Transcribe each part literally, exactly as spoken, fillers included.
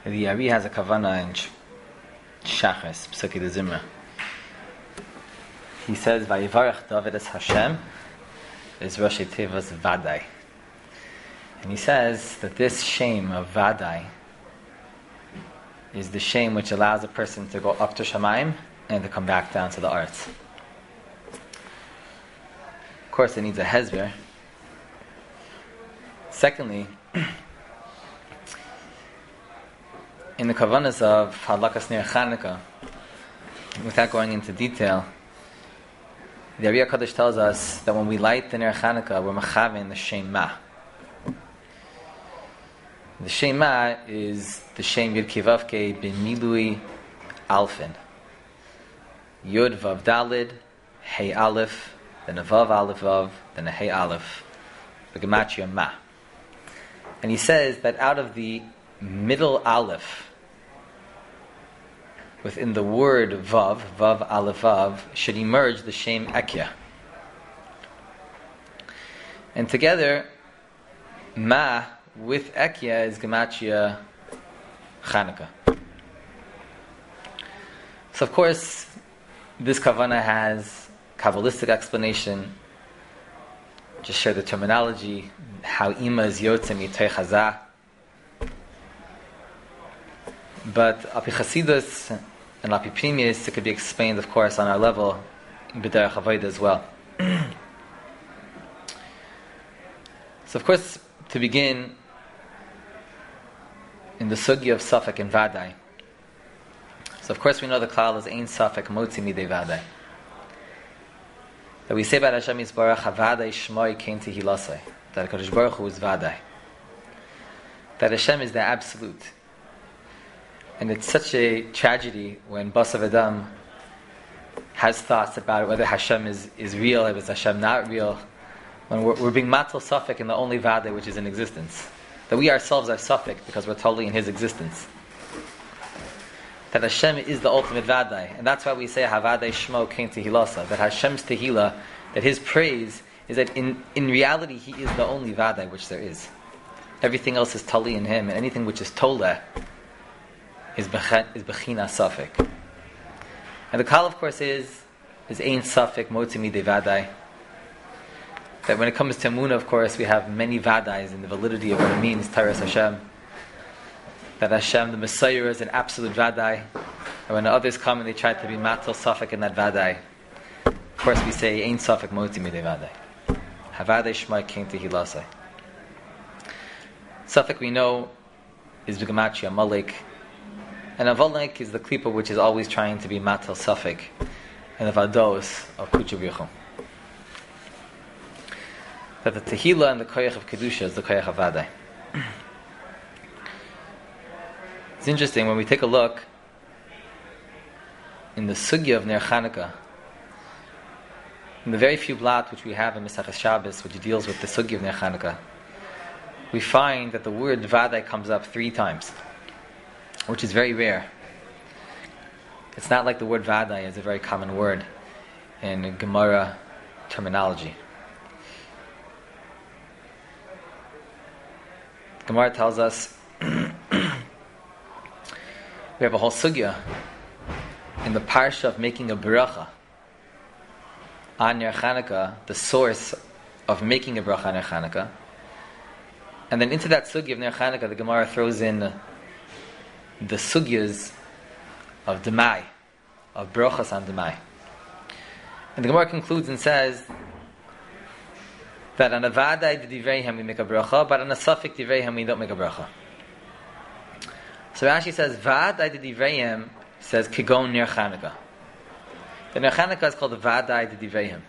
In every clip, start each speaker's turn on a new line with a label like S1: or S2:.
S1: The Ari has a kavana in Shachris, Psuki de Zimra. He says, Vayivarach David es Hashem is Rosh Tevas Vadai. And he says that this shame of Vadai is the shame which allows a person to go up to Shamayim and to come back down to the arts. Of course, it needs a hezber. Secondly, in the kavanas of Hadlakas Ner Chanukah, without going into detail, the Ari HaKadosh tells us that when we light the Ner Chanukah, we're machavin the Shem Ma. The Shem Ma is the Shem Yud Kivavke bin Milui Alfin. Yud Vav Dalid, Hey Aleph, then a Vav Aleph Vav, then a Hey Aleph, the Gematria Ma. And he says that out of the middle Aleph, within the word Vav, Vav Aleph Vav, should emerge the Shem Ekya. And together, Ma with Ekya is Gematria Chanukah. So of course, this Kavana has Kabbalistic explanation. Just share the terminology, how Ima is Yotzim Yitei Chazah. But Api Chasidus and Api Pnimius, it could be explained, of course, on our level, in B'derech Avodah as well. So, of course, to begin, in the Sugya of Safek and Vadai. So, of course, we know the klal is Ein Safek Motzi Midei Vadai. That we say about Hashem Yisbarach, HaVadai Shmoi Kein Tehilasai. That HaKadosh Baruch Hu is Vadai. That Hashem is the Absolute. And it's such a tragedy when Basav Adam has thoughts about whether Hashem is, is real, if it's Hashem not real, when we're, we're being matal suffik in the only Vadai which is in existence. That we ourselves are suffik because we're totally in His existence. That Hashem is the ultimate Vadai. And that's why we say Havadai Shmo Kein Tehilasa. That Hashem's Tehillah, that His praise is that in, in reality He is the only Vadai which there is. Everything else is Tali in Him, and anything which is Toleh is Bechina Safik. And the Kal, of course, is is Ein Safik Motzi Midei Vadai. That when it comes to Emunah, of course, we have many Vadais in the validity of what it means, Taras Hashem. That Hashem, the Messiah, is an absolute Vadai. And when others come and they try to be Matal Safik in that Vadai, of course we say Ein Safik Motzi Midei Vadai. Havadai Shmai Kein Tehilasai. Safik we know is B'gematria Malik. And Avalnik is the klipa which is always trying to be matal safik, and the vados of Kucha B'Yichum. That the tehila and the koyach of kedusha is the koyach of vadai. It's interesting when we take a look in the sugya of Ner Chanukah, in the very few blat which we have in Mesachas Shabbos, which deals with the sugya of Ner Chanukah, we find that the word vadai comes up three times, which is very rare. It's not like the word Vadai is a very common word in Gemara terminology. Gemara tells us we have a whole sugya in the parsha of making a bracha on Ner Chanukah, the source of making a bracha on Ner Chanukah. And then into that sugya of Ner Chanukah, the Gemara throws in the sugyas of Demai, of Brochas on Demai. And the Gemara concludes and says that on a Vadai Divreihem we make a bracha, but on a Safik Divreihem we don't make a bracha. So Rashi says, Vadai Divreihem says Kigon Ner Chanukah. The Ner Chanukah is called the Vadai Divreihem.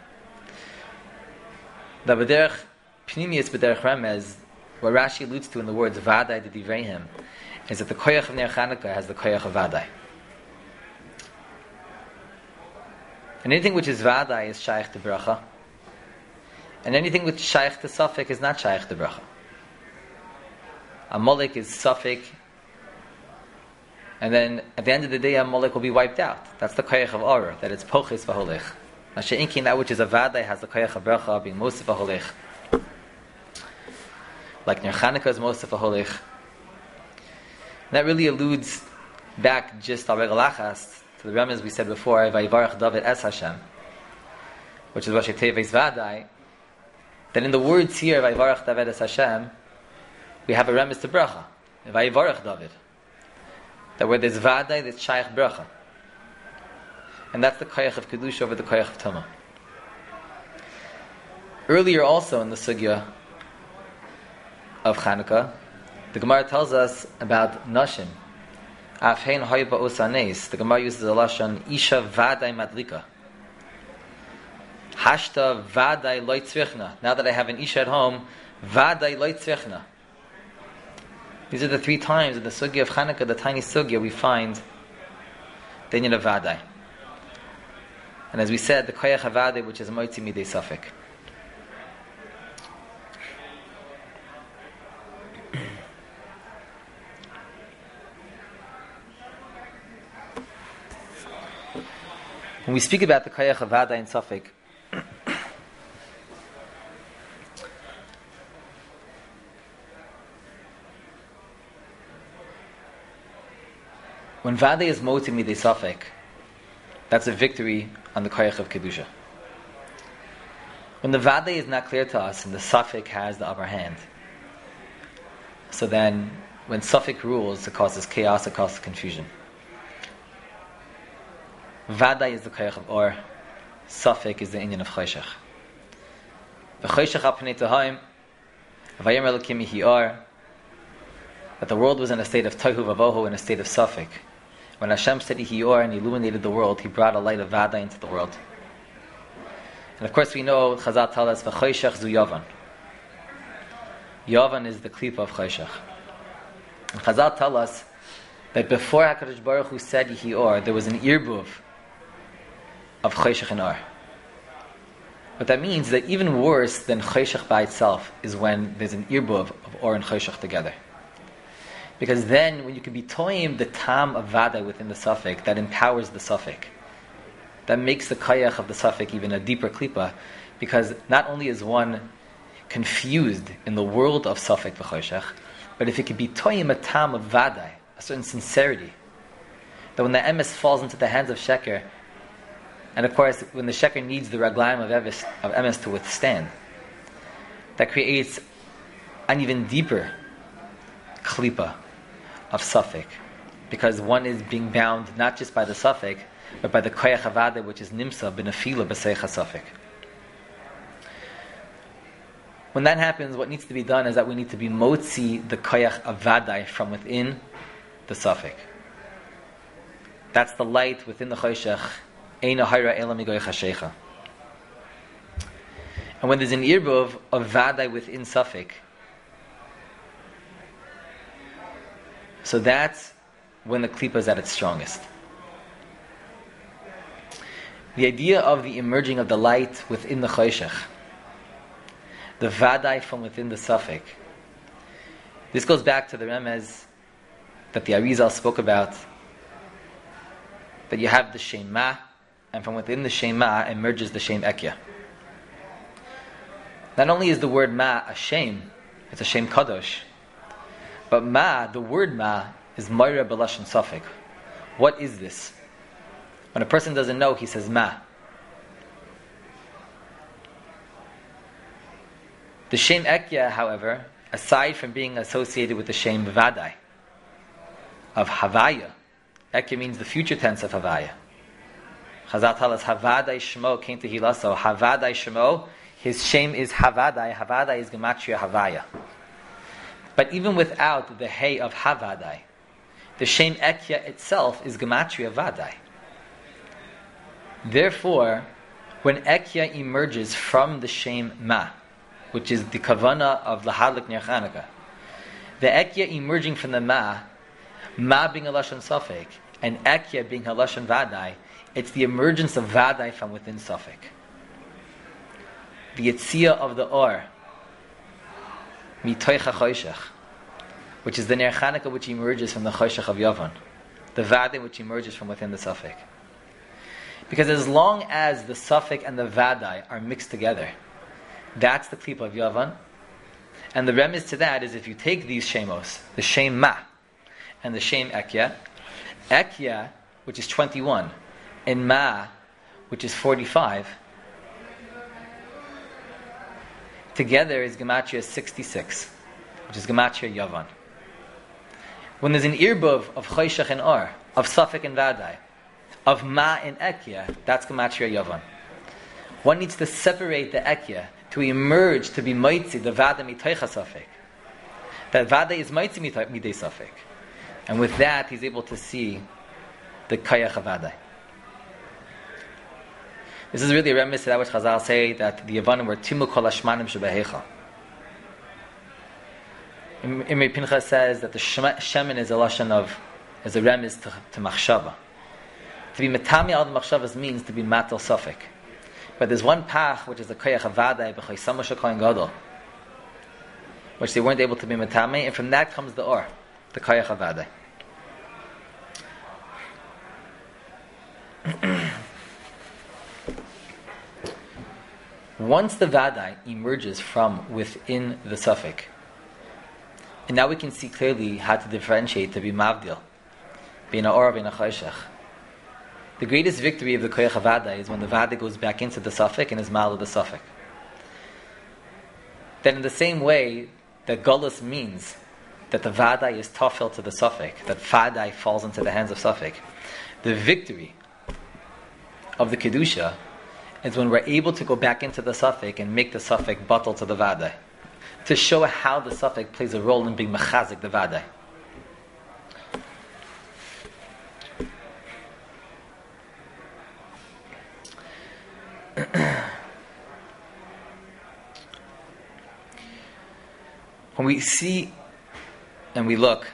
S1: The B'derech Pnimius B'derech Remez, what Rashi alludes to in the words Vadai Divreihem, is that the koyach of Ner Chanukah has the koyach of Vadai. And anything which is Vadai is shaykh to bracha. And anything which is shaykh to Safik is not shaykh to bracha. Amalek is Safik, and then at the end of the day Amalek will be wiped out. That's the koyach of Aura, that it's pochis v'holech. Now she'inkin, that which is a Vadai has the koyach of bracha, being mosif v'holech. Like Ner Chanukah is mosif v'holech. That really alludes back just al regalachas to the remez we said before, Vayivarach David es Hashem, which is Rashi Teves Vadai. That in the words here, Vayivarach David es Hashem, we have a remez to bracha, Vayivarach David. That where there's Vadai, there's Shaykh bracha. And that's the koyach of Kedusha over the koyach of Tumah. Earlier also in the sugya of Chanukah, the Gemara tells us about Nashim. Afhein hoiva osanes. The Gemara uses the lashon isha vadai madlika. Hashta vadai loy tzrichna. Now that I have an isha at home, vadai loy tzrichna. These are the three times in the sugya of Chanukah, the tiny sugya, we find the inyan of vadai. And as we said, the koyach havadai, which is moitzi midei safek. When we speak about the koyach havadai in safek, when vadai is moitzi midei safek, that's a victory on the koyach of kedusha. When the vadai is not clear to us and the safek has the upper hand, so then when safek rules, it causes chaos, it causes confusion. Vadai is the koyach of or, safek is the inyan of choshech. V'choshech al pnei tehaim, v'yomer Elokim yehi or, that the world was in a state of tohu vavohu, in a state of safek. When Hashem said yehi or and illuminated the world, He brought a light of vadai into the world. And of course we know, Chazal tells us, v'choshech zu yavan. Yavan is the klipa of choshech. And Chazal tell us that before HaKadosh Baruch Hu said yehi or, there was an irbuv of choshech and or. What that means is that even worse than choshech by itself is when there's an irbuv of or and choshech together. Because then, when you can be toyim the tam of vadai within the safek, that empowers the safek. That makes the koyach of the safek even a deeper klipa, because not only is one confused in the world of safek v'choshech, but if it can be toyim a tam of vadai, a certain sincerity, that when the emes falls into the hands of sheker, and of course, when the sheker needs the raglaim of emes, of emes to withstand, that creates an even deeper klipa of safek, because one is being bound not just by the safek, but by the koyach havadai, which is nimsa b'nefila b'seicha safek. When that happens, what needs to be done is that we need to be motzi the koyach havadai from within the safek. That's the light within the choshech. Eina hayra ela migoy chashecha. And when there's an irbuv of vadai within safek, so that's when the klipa is at its strongest. The idea of the emerging of the light within the choshech, the vadai from within the safek, this goes back to the remez that the Arizal spoke about, that you have the shem ma, and from within the shem ma emerges the shem ekya. Not only is the word ma a shem, it's a shem kadosh, but ma, the word ma, is Moira B'Lashon Safek. What is this? When a person doesn't know, he says ma. The Shem Ekya, however, aside from being associated with the Shem Vadai, of Havaya, Ekya means the future tense of Havaya. Chazal tells us, Havadai Shemo came to Hilaso. Havadai Shemo, his Shem is Havadai. Havadai is Gematria Havaya. But even without the hey of havadai, the shem ekya itself is gematria vadai. Therefore, when ekya emerges from the shem ma, which is the kavana of lahadlik ner Chanukah, the ekya emerging from the ma, ma being a lashon safek, and ekya being a lashon vadai, it's the emergence of vadai from within safek. The yitzia of the or, mitoicha choshech, which is the ner Chanukah which emerges from the choshech of Yavan, the vadai which emerges from within the safek. Because as long as the safek and the vadai are mixed together, that's the klipa of Yavan. And the remez to that is if you take these shemos, the shem ma, and the Shem Ekya. Ekya, which is twenty-one, and Ma, which is forty-five, together is Gematria sixty-six, which is Gematria Yavan. When there's an Irbov of Choshech and Or, of Safek and Vadai, of Ma and Ekya, that's Gematria Yavan. One needs to separate the Ekya to emerge to be Moitzi, the Vada Mitoicha Safek. That Vada is Moitzi Midei Safek. And with that, he's able to see the Kayach of Vadai. This is really a remiss to that which Chazal say that the Yavanim were Timu Kol Hashmanim Shebehecha. Imrei Pinchas says that the Shemin is a lashon of, is a remiss to, to Machshava. To be Metami al Machshavas means to be Matal Safek. But there's one pach which is the Kayach of Vadai b'Chaysamu Shekoyin Gadol, which they weren't able to be Metami, and from that comes the Or, the Kayach of Vadai. Once the Vadai emerges from within the Safek, and now we can see clearly how to differentiate to be Mavdil, being a Or, being a Choshech. The greatest victory of the Koyach Vadai is when the Vadai goes back into the Safek and is Mal of the Safek. Then in the same way that Golus means that the Vadai is Tafel to the Safek, that Vadai falls into the hands of Safek, the victory of the Kedusha is when we're able to go back into the Safek and make the Safek bottle to the Vadai, to show how the Safek plays a role in being Mechazik the Vadai. When we see and we look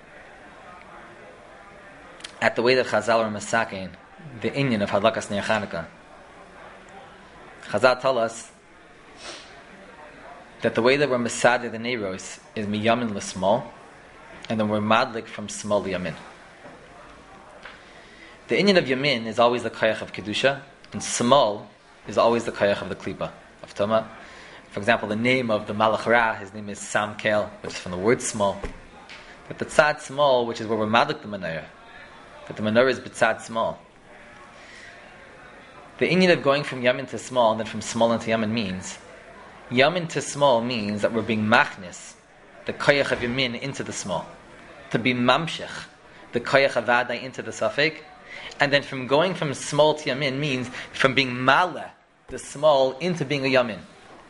S1: at the way that Chazal are masakin the inyan of Hadlakas Ner Chanukah, Chazal tell us that the way that we're masadeh the neiros is miyamin l'smol, and then we're madlik from smol yamin. The inyan of yamin is always the kayach of kedusha, and smol is always the kayach of the klipa of tama. For example, the name of the Malach Ra, his name is Sam Kel, which is from the word small. But the tzad small, which is where we're madlik the menorah, that the menorah is b'tzad small. The inyan of going from yamin to small and then from small into yamin means, yamin to small means that we're being machnis, the koyach of yamin into the small. To be mamshech, the koyach of vadai into the safek. And then from going from small to yamin means from being mala, the small, into being a yamin.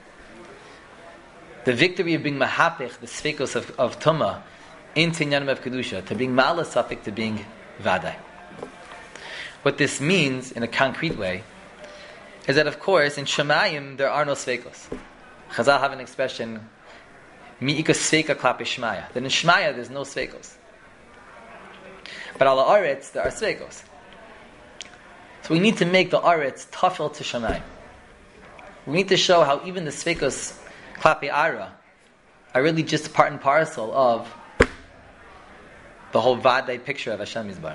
S1: The victory of being mahapich, the sfekos of, of Tumah, into Nyanim of Kedusha, to being Ma'ala Safek, to being Vadai. What this means, in a concrete way, is that, of course, in Shemayim, there are no sfekos. Chazal have an expression, Mi'ika sveka klape Shmaya. That in Shmaya, there's no sfekos. But ala Aretz, there are sfekos. So we need to make the Aretz tafel to Shemayim. We need to show how even the sfekos Klapi Ara are really just part and parcel of the whole Vadai picture of Hashem Yisbarach.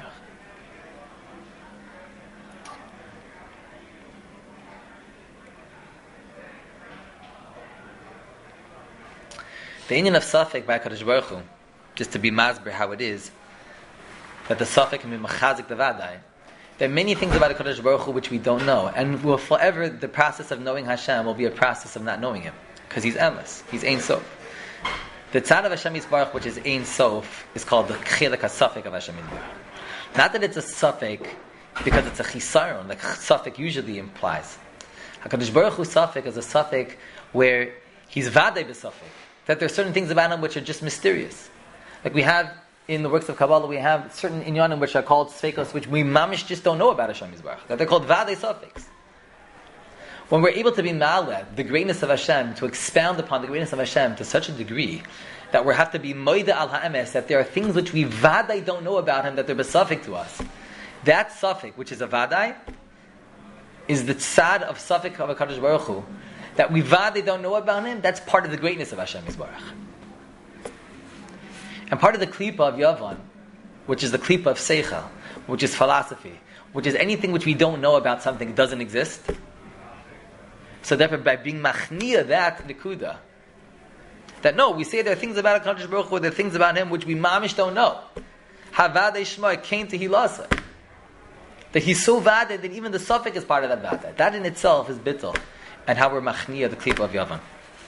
S1: The inyan of Safek by HaKadosh Baruch Hu, just to be masber how it is, that the Safek can be machazik the Vadai. There are many things about HaKadosh Baruch Hu which we don't know, and will forever, the process of knowing Hashem will be a process of not knowing Him. Because he's endless. He's Ein Sof. The tzad of Hashem Yisbarach, which is Ein Sof, is called the Chilek HaSafek of Hashem Yisbarach. Not that it's a Safek because it's a Chisaron, like Safek usually implies. HaKadosh Baruch Hu Safek is a Safek where he's Vadei b'Safek. That there are certain things about him which are just mysterious. Like we have in the works of Kabbalah, we have certain inyanim which are called Sfekos, which we mamish just don't know about Hashem Yisbarach. That they're called Vadei Safeks. When we're able to be ma'aleh, the greatness of Hashem, to expound upon the greatness of Hashem to such a degree that we have to be moida al ha'emes, that there are things which we vadai don't know about Him, that they're besafik to us. That safik, which is a vadai, is the tzad of safik of HaKadosh Baruch Hu, that we vadai don't know about Him. That's part of the greatness of Hashem Yisbarach. And part of the klipa of Yavan, which is the klipa of seichel, which is philosophy, which is anything which we don't know about something that doesn't exist. So therefore, by being machniya that nekuda, that no, we say there are things about HaKadosh Baruch Hu, there are things about Him which we mamish don't know. Havadei Shmoi came to Hilasa. That he's so vaded that even the suffix is part of that vadai. That in itself is bittul, and how we're machniya the klipa of Yavan.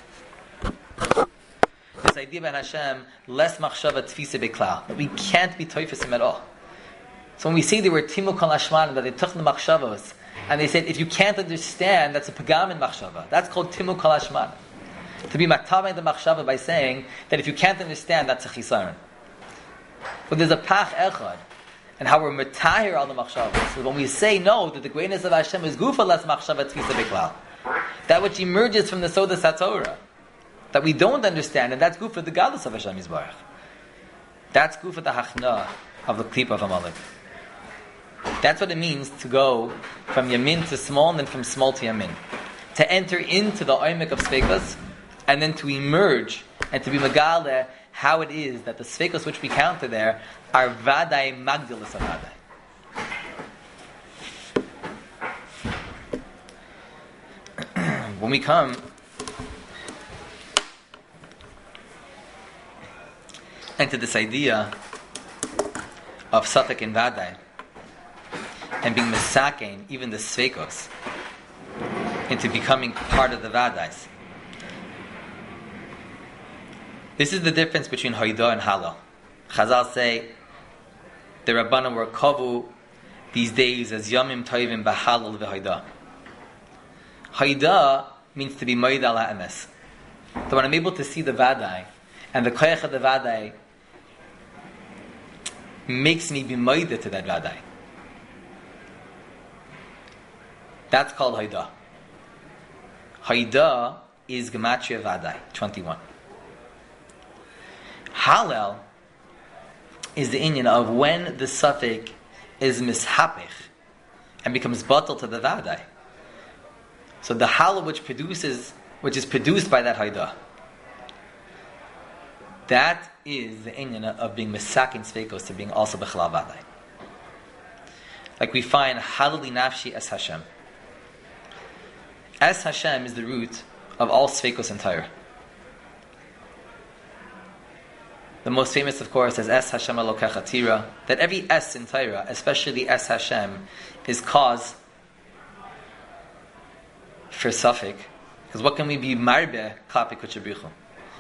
S1: This idea about Hashem, less machshava tfisa beklal, that we can't be toifisim at all. So when we say they were timu kol hashmanim, that they took the machshavos, and they said if you can't understand, that's a pagam in machshava. That's called timu kol hashmanim. To be maktavay the machshava by saying that if you can't understand, that's a chisaron. But there's a pach echad, and how we're matahir all the machshavos. So when we say no, that the greatness of Hashem is gufa less machshava tfisa beklal, that which emerges from the soda satorah, that we don't understand, and that's gufa the godless of Hashem Yisbarach. That's gufa the hachna of the klipa of Amalek. That's what it means to go from yamin to small, and then from small to yamin. To enter into the oimek of sveikas, and then to emerge and to be megale how it is that the sveikas which we counter there are vadai magdilas of vadai. When we come into this idea of Safek and Vadai, and being misakein, even the Sveikos, into becoming part of the Vadais. This is the difference between Hoidah and Halal. Chazal say the Rabbanim were kavu these days as Yamim Toivim B'Halal V'Hoidah. Hoidah means to be Moed Al HaEmes. So when I'm able to see the Vadai, and the koyach of the Vadai makes me be moided to that Vadai. That's called Hoidah. Hoidah is Gematria Vadai, twenty-one. Halal is the inyan of when the suffix is mishapich and becomes batal to the Vadai. So the halal which produces, which is produced by that Hoidah, that is the inyan of being misakin sveikos to being also bechalal vadai. Like we find halali nafshi es Hashem. Es Hashem is the root of all sveikos in Torah. The most famous, of course, is Es Hashem Elokecha Tira. That every Es in Torah, especially Es Hashem, is cause for suffix. Because what can we be marbe klapi kuchabrichu?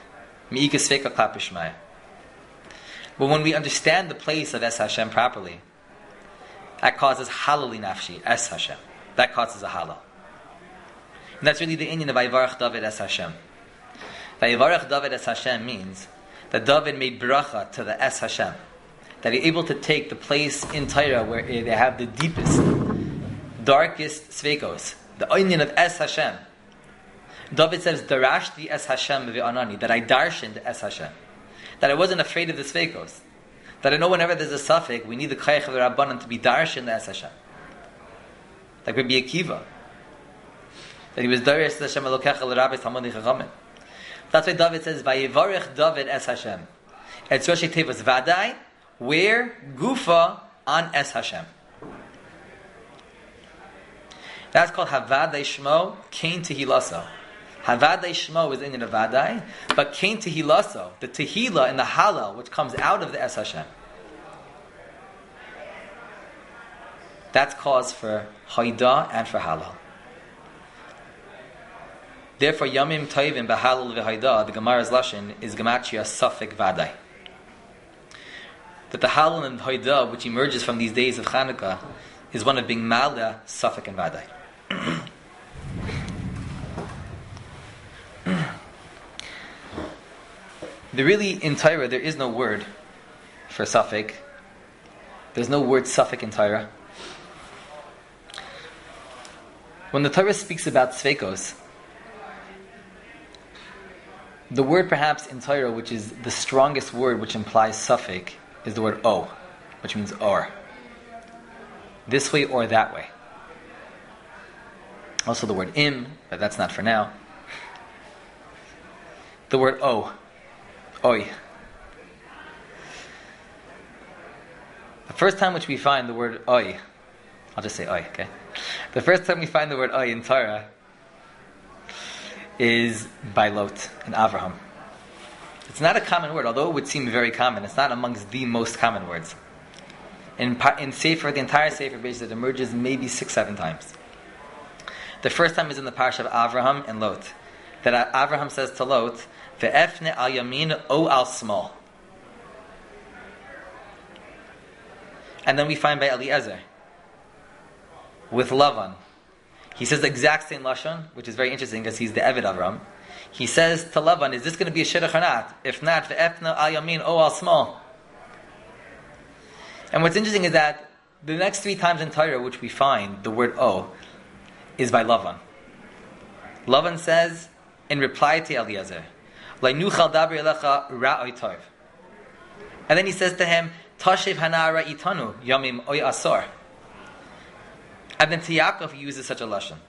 S1: But when we understand the place of Es Hashem properly, that causes halali nafshi, Es Hashem. That causes a halal. And that's really the inyan of Vayivarach David Es Hashem. Vayivarach David Es Hashem means that David made bracha to the Es Hashem. That he's able to take the place in Torah where they have the deepest, darkest sveikos, the inyan of Es Hashem. David says, Darashti es Hashem v'anani, that I darshaned es Hashem. That I wasn't afraid of the sveikos. That I know whenever there's a suffix, we need the kayach of the Rabbanan to be darshaned es Hashem. Like Rabbi Akiva. That he was darish Hashem elokecha l'rabbi talmudei chachamim. That's why David says, Vayivarech David es Hashem. It's Rashi Tevas Vadai, where Gufa on es Hashem. That's called Havadai Shmo, Kain Tehilasa. Havadai Shmo is in the Vadai, but Kain Tehilasa, the Tehila and the Halal, which comes out of the Es Hashem. That's cause for Hoidah and for Halal. Therefore, Yamim Toivim B'Halal V'Hoidah, the Gemara's Lashon, is Gematria Safek Vadai. That the Halal and Hoidah, which emerges from these days of Chanukah, is one of being Malda, Safek and Vadai. The really, in Torah, there is no word for Safek. There's no word Safek in Torah. When the Torah speaks about Sveikos, the word perhaps in Torah, which is the strongest word which implies Safek, is the word O, which means or. This way or that way. Also the word im, but that's not for now. The word O. Oi. The first time which we find the word oi, I'll just say oi, okay? The first time we find the word oi in Torah is by Lot and Avraham. It's not a common word, although it would seem very common. It's not amongst the most common words. In, in Sefer, the entire Sefer Beis, it emerges maybe six, seven times. The first time is in the parsha of Avraham and Lot. That Avraham says to Lot, "Ve'efne al yamin o al small." And then we find by Eliezer with Lavan. He says the exact same lashon, which is very interesting because he's the Eved Avram. He says to Lavan, "Is this going to be a shidduch or not? If not, ve'efne al yamin o al small." And what's interesting is that the next three times in Torah, which we find the word "o," is by Lavan. Lavan says in reply to Eliezer, "Lainuchal dabri elecha ra'oi tov," and then he says to him, "Tashev hanara itanu yamim oy asor." And then to Yaakov he uses such a lashon.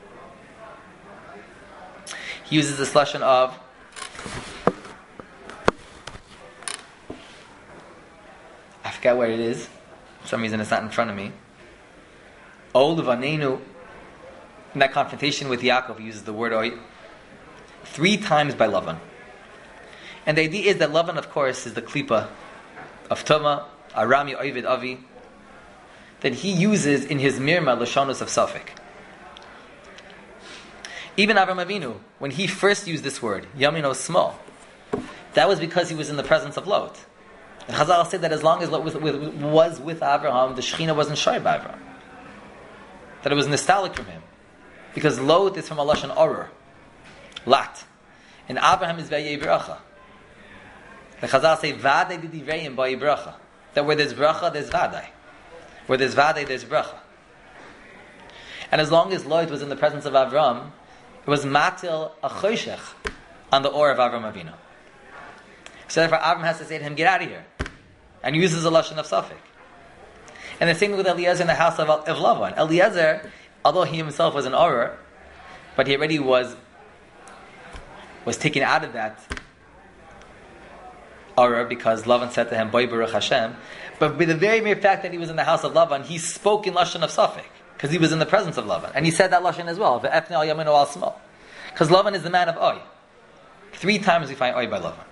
S1: He uses this lashon of I forget where it is. For some reason it's not in front of me. O levanenu. In that confrontation with Yaakov, he uses the word oy three times by Lavan. And the idea is that Lavan, of course, is the klipa of Tuma, Arami Ovid Avi, that he uses in his Mirma Lashonos of Safek. Even Avram Avinu, when he first used this word, Yamino small, that was because he was in the presence of Lot. And Chazal said that as long as Lot was with, was with Avraham, the Shechina wasn't shy by Avraham. That it was nostalgic from him. Because Lot is from a Lashon Orur, Lat. And Abraham is Vayei Bracha. The Chazal say, Vadei Didivrayim Vayei Bracha. That where there's Bracha, there's Vadei. Where there's Vadei, there's Bracha. And as long as Lot was in the presence of Avram, it was Matil a Choshech on the Or of Avram Avinu. So therefore Avram has to say to him, get out of here. And uses a Lashon of Safek. And the same with Eliezer in the house of, of Lavan. Eliezer, although he himself was an Orur, but he already was was taken out of that Orur because Lavan said to him, Boy Baruch Hashem. But by the very mere fact that he was in the house of Lavan, he spoke in Lashon of Safek because he was in the presence of Lavan. And he said that Lashon as well, Ve'efne al yamin o al small. Because Lavan is the man of Oy. Three times we find Oy by Lavan.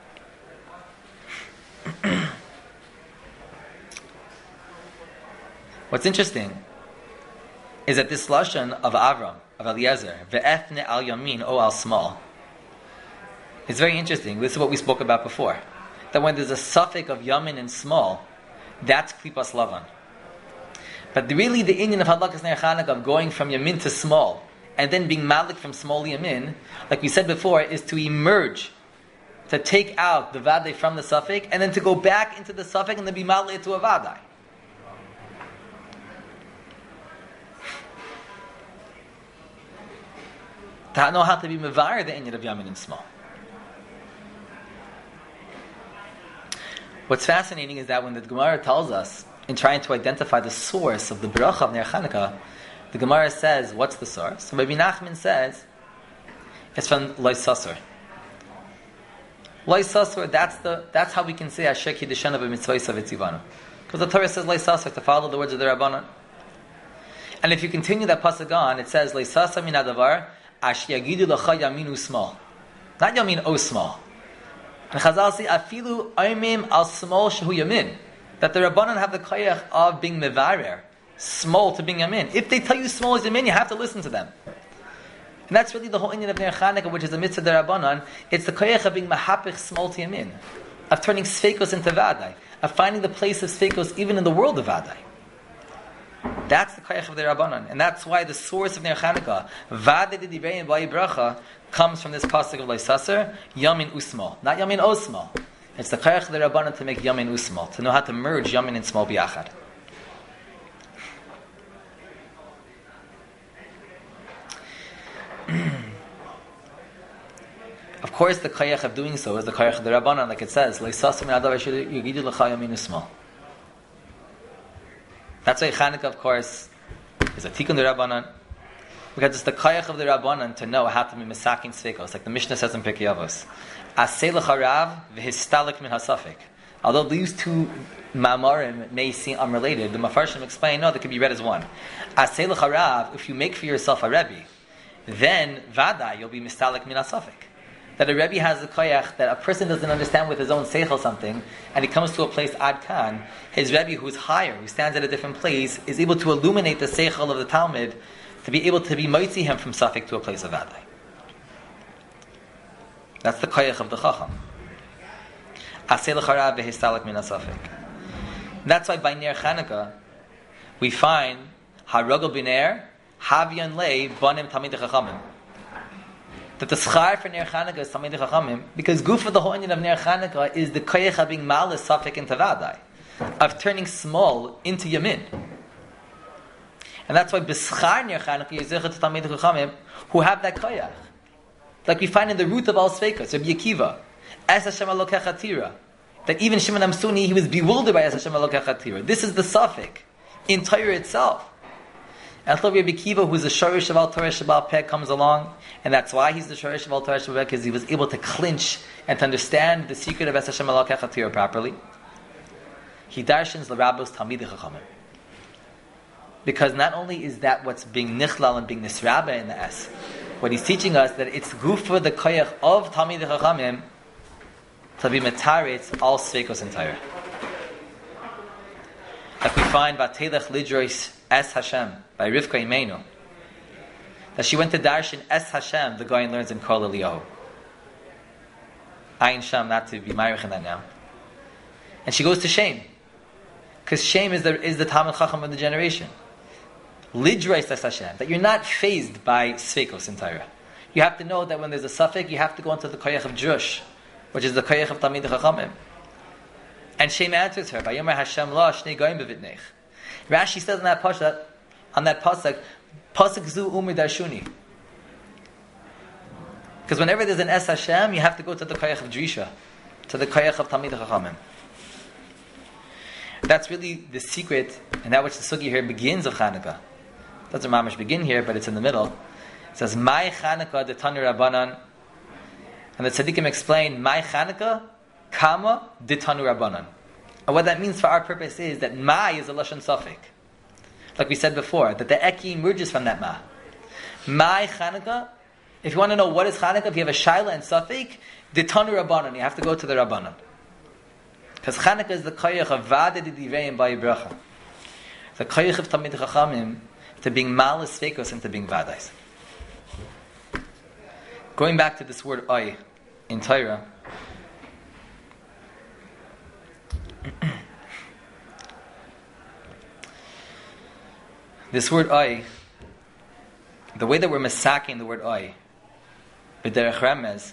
S1: What's interesting is that this lashon of Avram, of Eliezer, ve'efne al yamin o al small, is very interesting. This is what we spoke about before. That when there's a suffix of yamin and small, that's klipas lavan. But the, really the Indian of Hadlakas Ner Chanukah, of going from yamin to small, and then being malik from small to yamin, like we said before, is to emerge, to take out the vadai from the suffix, and then to go back into the suffix and then be malik to a vadai. To know how to be mevar the inyan of yamin and small. What's fascinating is that when the Gemara tells us, in trying to identify the source of the bracha of Ner Chanukah, the Gemara says, what's the source? So Rabbi Nachman says, it's from Loi Sasur. Loi Sasur, that's the that's how we can say Asher Kiddushan b'mitzvos v'tzivanu. Because the Torah says Loi Sasur, to follow the words of the Rabbanan. And if you continue that pasuk on, it says Loi Sasur min hadavar Ash yagidu l'cha yaminu small. Not yamin o small. And Chazal say, afilu oimim al small shehu yamin. That the Rabbanan have the koyach of being mevarer, small to being yamin. If they tell you small is yamin, you have to listen to them. And that's really the whole inyan of Ner Chanukah, which is the mitzvah of the Rabbanan. It's the koyach of being mahapich small to yamin. Of turning sfeikos into vadai. Of finding the place of sfeikos even in the world of vadai. That's the koyach of the Rabbanan, and that's why the source of Ner Chanukah, Vadei Didivrayim Vayei Bracha, comes from this pasuk of Loi Sasur, Yamin Usmal, not Yamin Osmal. It's the koyach of the Rabbanan to make Yamin Usmal, to know how to merge Yamin and Small biachad. Of course, the koyach of doing so is the koyach of the Rabbanan, like it says, Loi Sasur min hadavar yigidu l'cha Yamin Usmal. That's why Chanukah, of course, is a tikkun the Rabbanan, because it's the koyach of the Rabbanan to know how to be misaking sfeikos, like the Mishnah says in Pirkei Avos. Aseh l'charav v'histalik min hasafik. Although these two ma'amarim may seem unrelated, the Mefarshim explain, no, they can be read as one. Aseh l'charav, if you make for yourself a rebbe, then vadai, you'll be mistalik min hasafik. that a Rebbe has a koyach that a person doesn't understand with his own seichel something, and he comes to a place ad kan, his Rebbe who's higher, who stands at a different place, is able to illuminate the seichel of the Talmud to be able to be moitzi him from Safek to a place of Vadai. That's the koyach of the Chacham. Aseh l'charav v'histalek min ha-Safek. That's why by Ner Chanukah we find Harogel b'Ner Havyan lei banim Talmidei Chachamim. That the schar for Ner Chanukah is Talmidei Chachamim, because goof of the whole onion of Ner Chanukah is the koyach of being malis Safek into Vadai, of turning small into Yamin. And that's why b'schar Ner Chanukah is zechet to Talmidei Chachamim who have that koyach. Like we find in the root of all Sveikas, Rabbi Akiva, Es Hashem Elokech Atira, that even Shimon Amsuni, he was bewildered by Es Hashem Elokech Atira. This is the Safek in Torah itself. And Rabbi Akiva, who's the Shorish of Al Torah Shabbat Peh, comes along, and that's why he's the Shorish of Al Torah Shabbat Peh, because he was able to clinch and to understand the secret of Es Hashem Elokech Atira properly. He darshans l'Rabbos Talmidei Chachamim. Because not only is that what's being nichlal and being nisraba in the S, what he's teaching us that it's gufa the koyach of Talmidei Chachamim to be metaretz all sveikos entire. Like we find Vatelech Lidrois Es Hashem by Rivka Imenu, that she went to darshan Es Hashem, the Goyen learns in Kol Eliyahu. Ayin Sham, not to be myrich in that now. And she goes to Shem, because Shem is the is the Talmid Chacham of the generation. Lidrois Es Hashem, that you're not phased by sveikos in Torah. You have to know that when there's a suffix, you have to go into the koyach of Drush, which is the koyach of Talmidei Chachamim. And Shem answers her, Vayomer Hashem la shnei goyim bevitnech. Rashi says on that pasuk, on that pasuk, pasuk zu umir darshuni. Because whenever there's an Es Hashem, you have to go to the koyach of Drisha, to the koyach of Talmidei Chachamim. That's really the secret, and that which the sugi here begins of Chanukah. It doesn't mamash begin here, but it's in the middle. It says, "My Chanukah de Tanu Rabbanan," and the tzaddikim explain, "My Chanukah kama de Tanu Rabbanan." And what that means for our purpose is that Ma is a lashon safek, like we said before, that the eki emerges from that Ma. My Chanukah. If you want to know what is Chanukah, if you have a shaila and safek, de Tanu Rabbanan, you have to go to the Rabbanan. Because Chanukah is the koyach of Vada de Divrei Ba'i Bracha. The koyach of Talmidei Chachamim to being malis feikos and to being vadais. Going back to this word Oy in Torah, this word Oy, the way that we're masaking the word Oy, b'derech remez,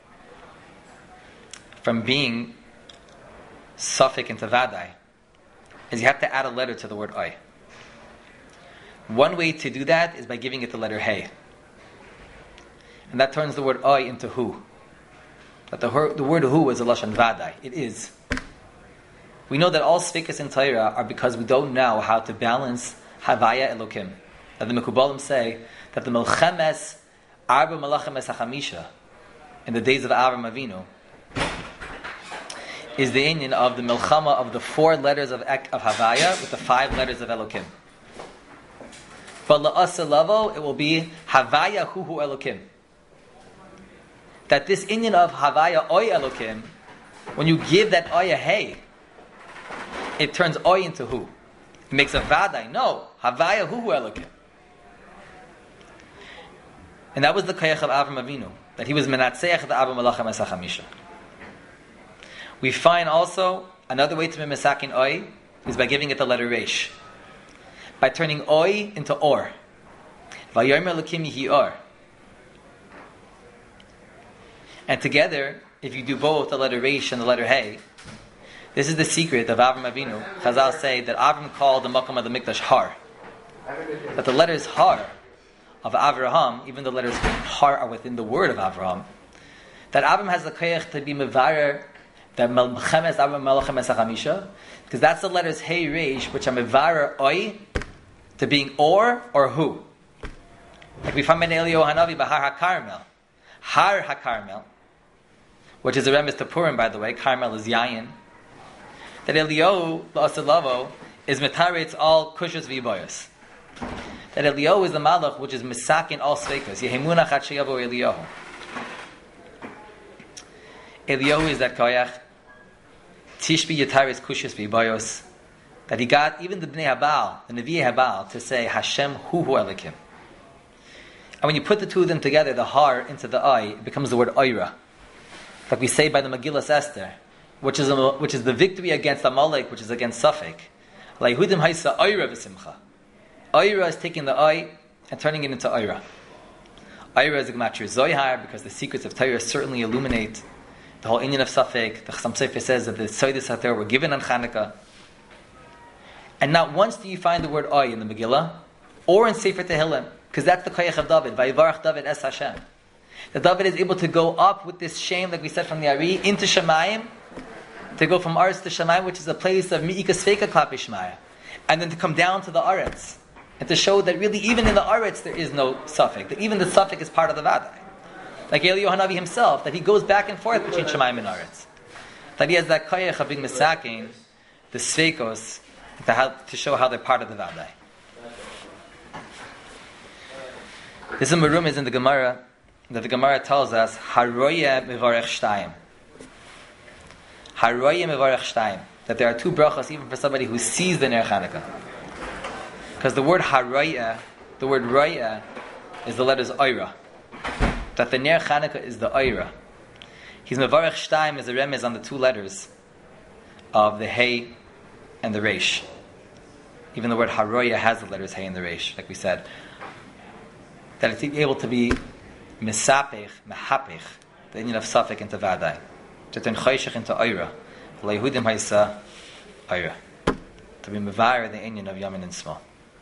S1: from being Safek into Vadai, is you have to add a letter to the word Oy. One way to do that is by giving it the letter Hey. And that turns the word Oy into Hu. That the, the word Hu is a Lashon Vadai. It is. We know that all Sfeikas in Torah are because we don't know how to balance Havaya Elokim. That the Mekubalim say that the Melchemes Arba Malachem Esachamisha in the days of Avram Avinu is the union of the Milchama of the four letters of Ek, of Havaya with the five letters of Elokim. But La'asa Lavo, it will be Havaya Hu Hu Elokim. That this union of Havaya Oy Elokim, when you give that Oy a Hey, it turns Oy into Hu. It makes a Vadai. No, Havaya Hu Hu Elokim. And that was the Kayach of Avram Avinu, that he was Menatzeach the Abba Malachem Esachamisha. We find also another way to be Mesakin Oy is by giving it the letter Reish. By turning Oy into Or. Vayomer Elokim Yehi Or. And together, if you do both the letter Reish and the letter Hey, this is the secret of Avram Avinu. Chazal say that Avram called the Makam of the Mikdash Har. That the letters Har of Avraham, even the letters Har are within the word of Avraham, that Avram has the koyach to be mevarer that Melchemes Avram Melchem Esachamisha, because that's the letters Hey Reish, which are mevarer Oy to being Or or Hu. Like we find in Eliyahu Hanavi Bahar HaKarmel, Har HaKarmel, which is a remes to Purim, by the way. Carmel is Yayin. That Eliyahu La'asalavo is metaretz all kushas v'yibayos. That Eliyahu is the malach which is misakin all sveikas. Yehemunach at sheyavu Eliyahu. Eliyahu is that koyach. Tishbi Yataris Kushis V'Bayos, that he got even the Bnei Habal, the Nevi Habal, to say Hashem Hu Hu Elikim. And when you put the two of them together, the har into the I, it becomes the word Oira. Like we say by the Megillas Esther, which is a, which is the victory against Amalek, which is against Suffolk. Like Hudim Haisa Oira V'Simcha. Oira is taking the I and turning it into Oira. Oira is a Gematria Zohar, because the secrets of Torah certainly illuminate the whole Indian of Suffolk. The Chassam Sofer says that the Seidos HaTorah were given on Chanukah. And not once do you find the word Oy in the Megillah, or in Sefer Tehillim, because that's the Koyach of David, Vayivarach David Es Hashem. That David is able to go up with this shame, like we said from the Ari, into Shemayim, to go from Aretz to Shemayim, which is a place of Mi'ika Sveika Klapi Shemaya, and then to come down to the Aretz, and to show that really even in the Aretz there is no Suffolk, that even the Suffolk is part of the Vadai. Like Eliyahu Hanavi himself, that he goes back and forth between Shemayim and Aretz. That he has that koyach of being misakin, the sveikos, to, have, to show how they're part of the Vadai. This is Marum is in the Gemara, that the Gemara tells us, Haroye Mevarech Shtayim. Haroye Mevarech Shtayim. That there are two brachas even for somebody who sees the Ner Chanukah. Because the word Haroye, the word Roye, is the letters Oira. That the Ner Chanukah is the Oira. His Mevarech Shtayim is a remez on the two letters of the Hey and the Reish. Even the word Haroya has the letters Hey and the Reish, like we said. That it's able to be Misapech, Mehapech, the Indian of Suffolk into Vadai. To turn Choshech into Oira. Lehudim Haisa Oira. To be Mevar the Indian of Yamin and Small.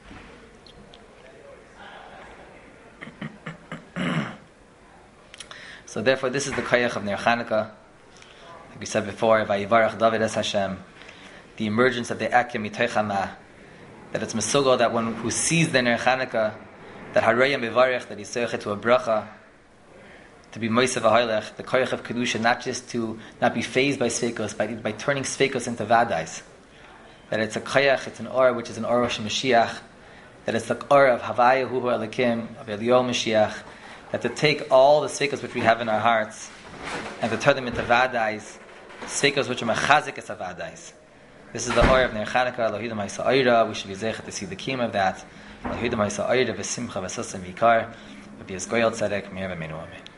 S1: So therefore, this is the koyach of Ner Chanukah. Like we said before, Vayivarach David Es Hashem, the emergence of the Akim Mitochama, that it's Mesugo, that one who sees the Ner Chanukah, that Haraya Mevarech, that he's Seiche to a bracha, to be Moisev HaHoylech, the koyach of Kedusha, not just to not be fazed by Sveikos, by, by turning Sveikos into Vadais. That it's a koyach, it's an or, which is an or of Mashiach, that it's the or of Havaya Hu Hu Elikim, of Eliyahu Mashiach, that to take all the sveikos which we have in our hearts and to turn them into vadais, sveikos which are mechazik as vadais. This is the oyer of Ner Chanukah, Elohim Ha'isa Oira. We should be zeichet to see the kiyum of that. Elohim Ha'isa Oira v'simcha v'sasam v'ikar v'bias goyal tzedek me'er v'meinu amen.